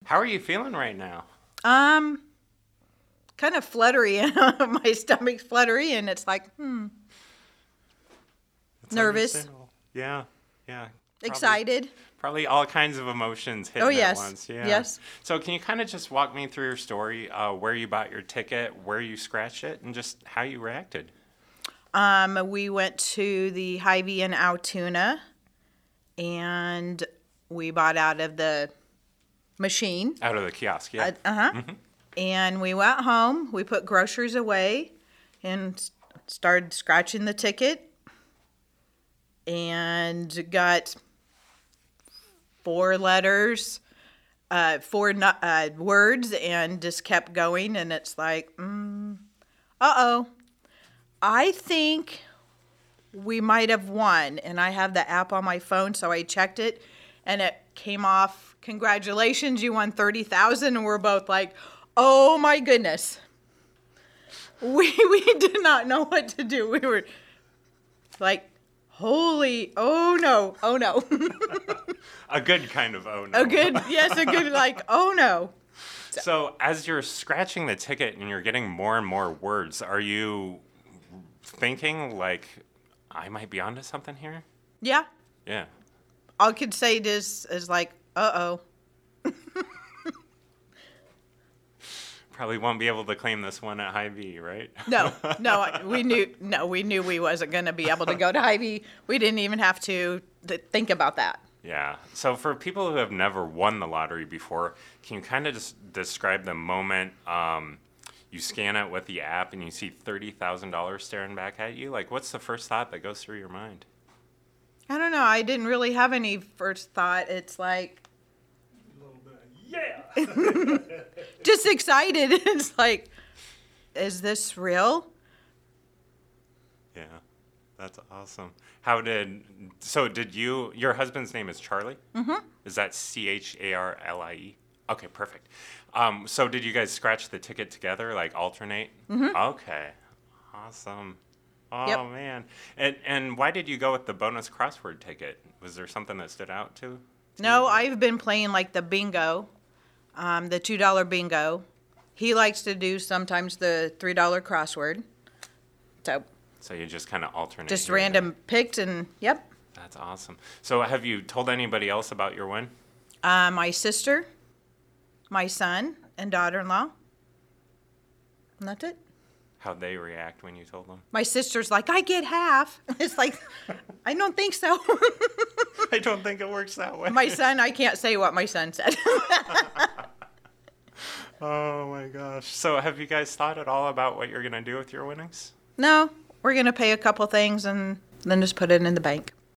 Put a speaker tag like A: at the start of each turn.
A: How are you feeling right now?
B: Kind of fluttery. My stomach's fluttery, and it's like,
A: It's
B: nervous,
A: understandable. Yeah, yeah.
B: excited.
A: Probably all kinds of emotions hitting
B: Oh,
A: at
B: yes.
A: once. Yeah.
B: Yes.
A: So can you kind of just walk me through your story, where you bought your ticket, where you scratched it, and just how you reacted?
B: We went to the Hy-Vee in Altoona, and we bought out of the machine.
A: Out of the kiosk, yeah.
B: And we went home. We put groceries away and started scratching the ticket and got 4 letters, 4 words, and just kept going. And it's like, uh-oh. I think we might have won. And I have the app on my phone, so I checked it, and it came off, congratulations, you won $30,000. And we're both like, oh my goodness. We did not know what to do. We were like, holy, oh no.
A: A good kind of oh no.
B: A good like, oh no.
A: So as you're scratching the ticket and you're getting more and more words, are you thinking like, I might be onto something here?
B: Yeah.
A: Yeah.
B: All I could say this is like, uh-oh.
A: Probably won't be able to claim this one at Hy-Vee, right?
B: No, we knew we wasn't going to be able to go to Hy-Vee. We didn't even have to think about that.
A: Yeah. So for people who have never won the lottery before, can you kind of just describe the moment you scan it with the app and you see $30,000 staring back at you? Like, what's the first thought that goes through your mind?
B: I don't know. I didn't really have any first thought. It's like,
C: A little bit, yeah.
B: just excited. It's like, is this real?
A: Yeah. That's awesome. Did your husband's name is Charlie? Mm-hmm. Is that Charlie? Okay, perfect. So did you guys scratch the ticket together, like alternate? Mm-hmm. Okay. Awesome. Oh,
B: Yep.
A: man. And why did you go with the bonus crossword ticket? Was there something that stood out to
B: No,
A: you?
B: I've been playing like the bingo, the $2 bingo. He likes to do sometimes the $3 crossword. So
A: you just kind of alternate.
B: just
A: here and
B: random picked, and yep.
A: there. That's awesome. So have you told anybody else about your win?
B: My sister, my son, and daughter-in-law. And that's it.
A: How'd they react when you told them?
B: My sister's like, I get half. It's like, I don't think so.
A: I don't think it works that way.
B: My son, I can't say what my son said.
A: Oh my gosh. So have you guys thought at all about what you're going to do with your winnings?
B: No, we're going to pay a couple things and then just put it in the bank.